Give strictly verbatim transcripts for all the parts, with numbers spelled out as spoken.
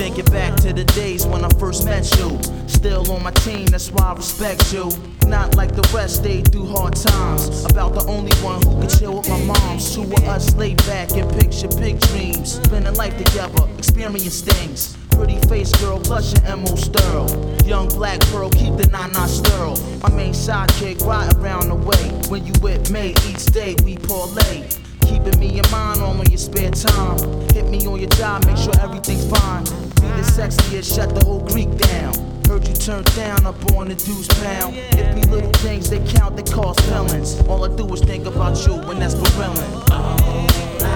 thinking back to the days when I first met you. Still on my team, that's why I respect you. Not like the rest, they do hard times. About the only one who could chill with my moms. Two of us laid back and picture big dreams. Spending life together, experience things. Pretty face girl, plus your M O sterile. Young black pearl, keep the nine-nine sterile. My main sidekick, right around the way. When you with me, each day we parlay. Keeping me in mind all on your spare time. Hit me on your job, make sure everything's fine. Be the sexiest, shut the whole Greek down. Heard you turned down up on the deuce pound. It be little things that count that cause feelings. All I do is think about you, and that's for real.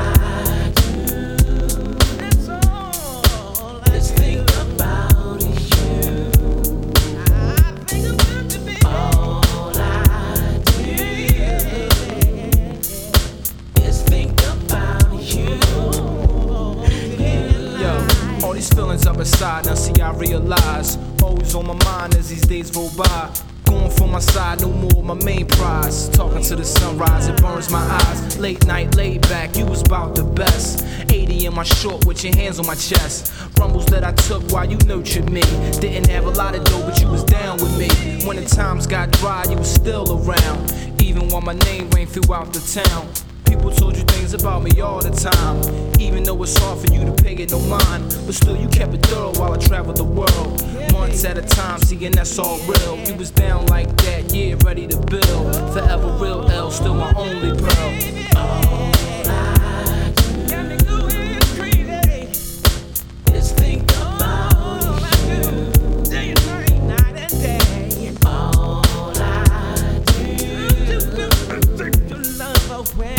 Feelings up inside, now see I realize. Always on my mind as these days roll by. Going for my side, no more my main prize. Talking to the sunrise, it burns my eyes. Late night, laid back, you was about the best. eighty in my short with your hands on my chest. Rumbles that I took while you nurtured me. Didn't have a lot of dough, but you was down with me. When the times got dry, you was still around. Even while my name rang throughout the town. People told you things about me all the time. Even though it's hard for you to pay it no mind, but still you kept it thorough while I traveled the world. Months at a time, seeing that's all real. You was down like that, yeah, ready to build. Forever real L, still my only pearl. All I do is think about you. Day and night, night and day. All I do is love away.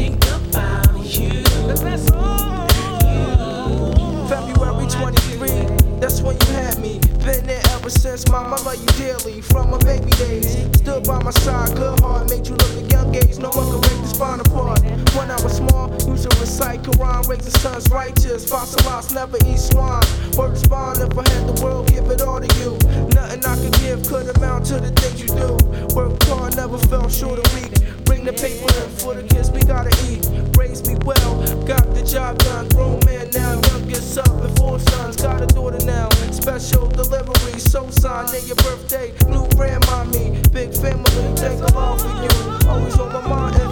February twenty-third, that's when you had me. Been there ever since, mom, I love you dearly. From my baby days, stood by my side, good heart, made you look at young age. No one could break the spine apart. When I was small, used to recite Quran, raise the sons righteous. Fossilize, never eat swine. Word spawn, if I had the world, give it all to you. Nothing I could give could amount to the things you do. Work hard, never fell short of weak. Bring the paper in for the kids we gotta eat. Raise me well, got the job done. Grown man now, youngest up and four sons. Got a daughter now, special delivery. So signed near your birthday, new grandma me. Big family, take a lot for you. Always on my mind.